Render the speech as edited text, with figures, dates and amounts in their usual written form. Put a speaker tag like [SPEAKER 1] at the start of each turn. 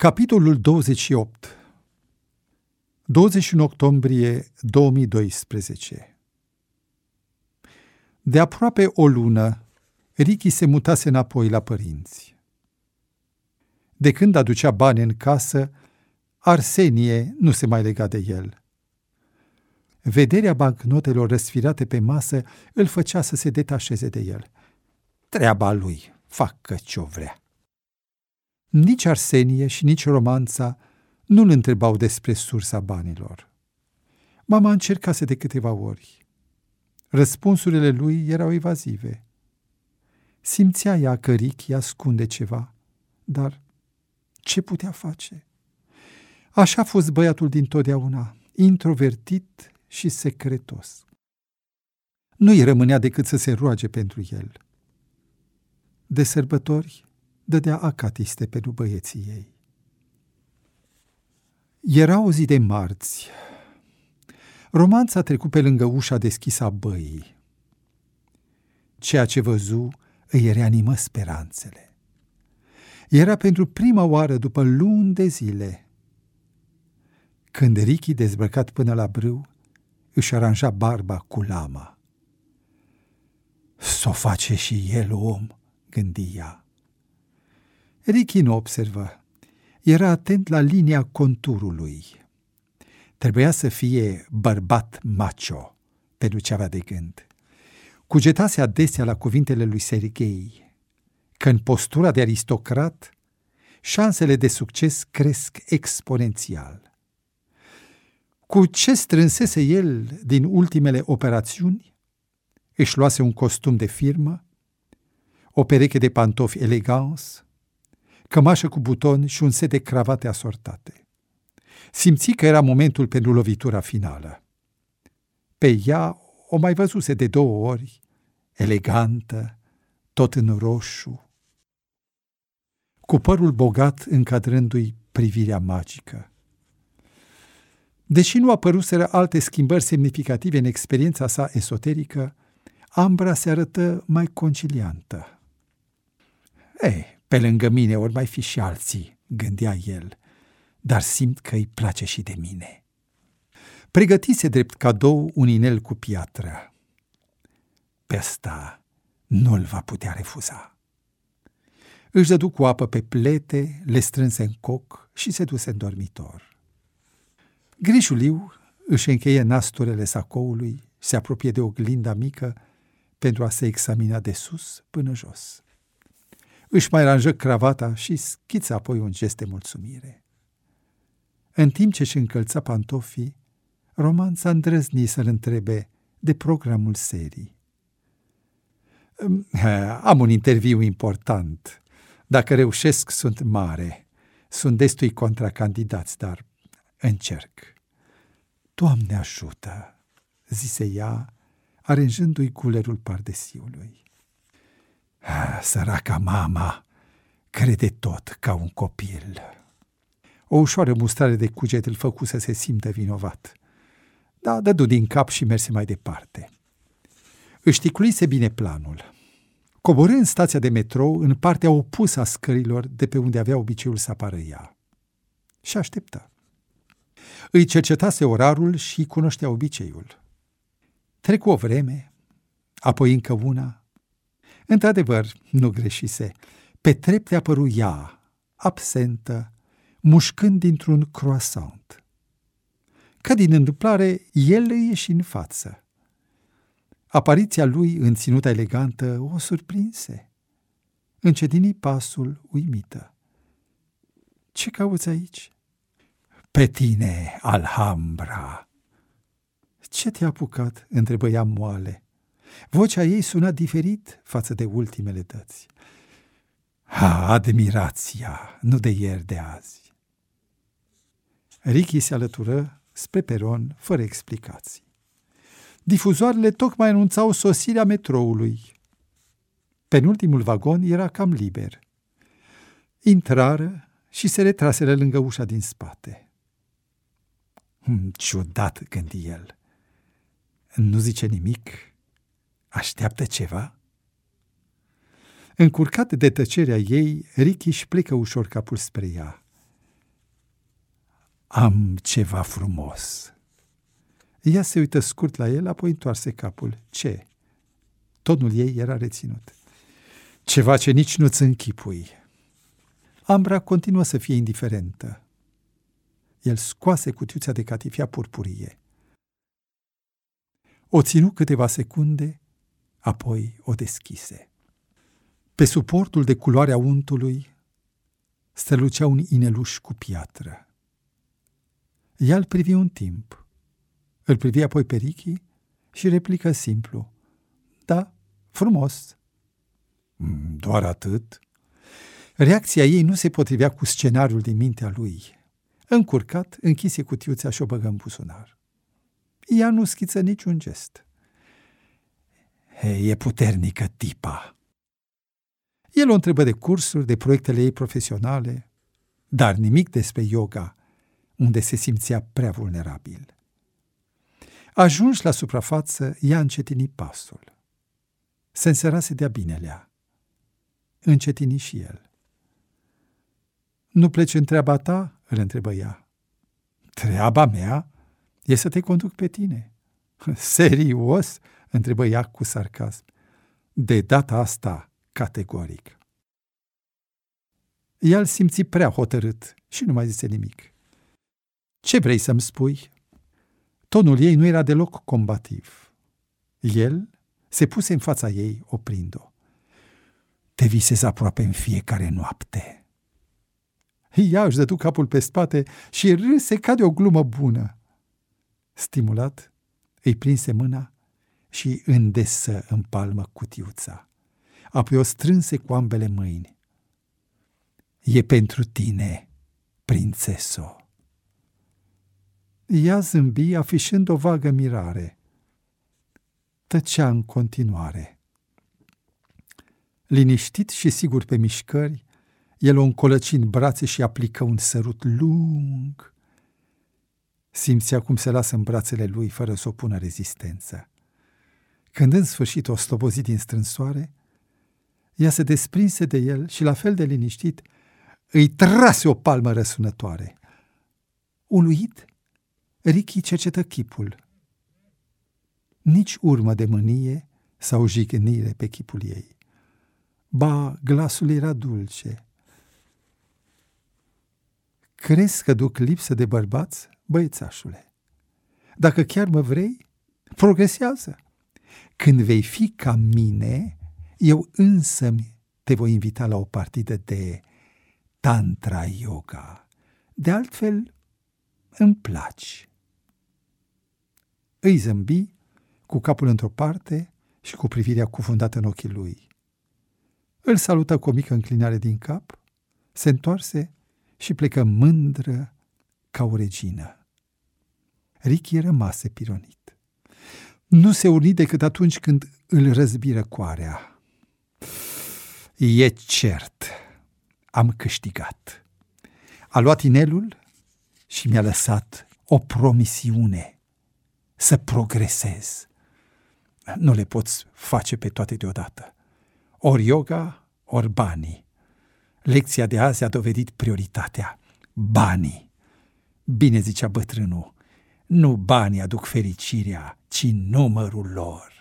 [SPEAKER 1] Capitolul 28. 21 octombrie 2012. De aproape o lună, Ricky se mutase înapoi la părinți. De când aducea bani în casă, Arsenie nu se mai lega de el. Vederea bancnotelor răsfirate pe masă îl făcea să se detașeze de el. Treaba lui, facă ce-o vrea. Nici Arsenie și nici Romanța nu-l întrebau despre sursa banilor. Mama încercase de câteva ori. Răspunsurile lui erau evazive. Simțea ea că Ricky ascunde ceva, dar ce putea face? Așa a fost băiatul dintotdeauna, introvertit și secretos. Nu-i rămânea decât să se roage pentru el. De sărbători dădea acatiste pentru băieții ei. Era o zi de marți. Romanța a trecut pe lângă ușa deschisă a băii. Ceea ce văzu îi reanimă speranțele. Era pentru prima oară după luni de zile când Ricky, dezbrăcat până la brâu, își aranja barba cu lama. S-o face și el om, gândi ea. Ricky nu observă. Era atent la linia conturului. Trebuia să fie bărbat macho pentru ce avea de gând. Cugetase adesea la cuvintele lui Serghei că în postura de aristocrat șansele de succes cresc exponențial. Cu ce strânsese el din ultimele operațiuni, își luase un costum de firmă, o pereche de pantofi eleganți, cămașă cu butoni și un set de cravate asortate. Simți că era momentul pentru lovitura finală. Pe ea o mai văzuse de 2 ori, elegantă, tot în roșu, cu părul bogat încadrându-i privirea magică. Deși nu apăruseră alte schimbări semnificative în experiența sa esoterică, ambra se arătă mai conciliantă. Pe lângă mine ori mai fi și alții, gândea el, dar simt că îi place și de mine. Pregătise drept cadou un inel cu piatră. Pe ăsta nu-l va putea refuza. Își dădu cu apă pe plete, le strânse în coc și se duse în dormitor. Grijuliu își încheie nasturele sacoului, se apropie de oglinda mică pentru a se examina de sus până jos. Își mai ranjă cravata și schiță apoi un gest de mulțumire. În timp ce își încălța pantofii, Romanța îndrăzni să-l întrebe de programul serii. Am un interviu important. Dacă reușesc, sunt mare. Sunt destui contracandidați, dar încerc. Doamne ajută, zise ea, aranjându-i culerul pardesiului. Săraca mama crede tot ca un copil. O ușoară mustrare de cuget îl făcu să se simtă vinovat. Da, dădu din cap și merse mai departe. Își ticluise bine planul. Coborâ în stația de metrou în partea opusă a scărilor de pe unde avea obiceiul să apară ea. Și aștepta. Îi cercetase orarul și cunoștea obiceiul. Trecu o vreme, apoi încă una. Într-adevăr, nu greșise. Pe trepte apăru ea, absentă, mușcând dintr-un croissant. Ca din întâmplare, el îi ieși în față. Apariția lui în ținuta elegantă o surprinse. Încetini pasul uimită. Ce cauți aici? Pe tine, Alhambra. Ce te-a apucat? Întrebă ea moale. Vocea ei suna diferit față de ultimele dăți. Admirația, nu de ieri de azi. Ricky se alătură spre peron, fără explicații. Difuzoarele tocmai anunțau sosirea metroului. Penultimul vagon era cam liber. Intrară și se retraseră lângă ușa din spate. Ciudat, gândi el. Nu zice nimic? Așteaptă ceva? Încurcat de tăcerea ei, Ricky își plecă ușor capul spre ea. Am ceva frumos. Ea se uită scurt la el, apoi întoarse capul. Ce? Tonul ei era reținut. Ceva ce nici nu-ți închipui. Ambra continuă să fie indiferentă. El scoase cutiuța de catifea purpurie. O ținu câteva secunde, apoi o deschise. Pe suportul de culoarea untului strălucea un ineluș cu piatră. Ea îl privi un timp. Îl privi apoi pe Ricky și replică simplu. Da, frumos. Doar atât? Reacția ei nu se potrivea cu scenariul din mintea lui. Încurcat, închise cutiuța și o băgă în buzunar. Ea nu schiță niciun gest. E puternică tipa. El o întrebă de cursuri, de proiectele ei profesionale, dar nimic despre yoga, unde se simțea prea vulnerabil. Ajuns la suprafață, ea încetini pasul. Se înserase de-a binelea. Încetini și el. Nu pleci în treaba ta?" îl întrebă ea. Treaba mea e să te conduc pe tine." Serios?" întrebă ea cu sarcasm. De data asta, categoric. Ea îl simți prea hotărât și nu mai zise nimic. Ce vrei să-mi spui?" Tonul ei nu era deloc combativ. El se puse în fața ei, oprind-o. Te visez aproape în fiecare noapte." Ea își dădu capul pe spate și râse ca de o glumă bună. Stimulat, îi prinse mâna și îndesă în palmă cutiuța. Apoi o strânse cu ambele mâini. E pentru tine, prințeso." Ea zâmbi, afișând o vagă mirare. Tăcea în continuare. Liniștit și sigur pe mișcări, el o încolăci în brațe și aplică un sărut lung. Simțea cum se lasă în brațele lui fără să opună rezistență. Când în sfârșit o slobozi din strânsoare, ea se desprinse de el și, la fel de liniștit, îi trase o palmă răsunătoare. Uluit, Ricky cercetă chipul. Nici urmă de mânie sau jignire pe chipul ei. Ba, glasul era dulce. Crezi că duc lipsă de bărbați, băiețașule? Dacă chiar mă vrei, progresează. Când vei fi ca mine, eu însămi te voi invita la o partidă de tantra yoga. De altfel, îmi placi. Îi zâmbi, cu capul într-o parte și cu privirea cufundată în ochii lui. Îl salută cu o mică înclinare din cap, se întoarse și plecă mândră ca o regină. Ricky rămase pironit. Nu se urni decât atunci când îl răzbi răcoarea. E cert, am câștigat. A luat inelul și mi-a lăsat o promisiune să progresez. Nu le poți face pe toate deodată. Ori yoga, ori banii. Lecția de azi a dovedit prioritatea. Banii. Bine zicea bătrânul, nu banii aduc fericirea, ci numărul lor.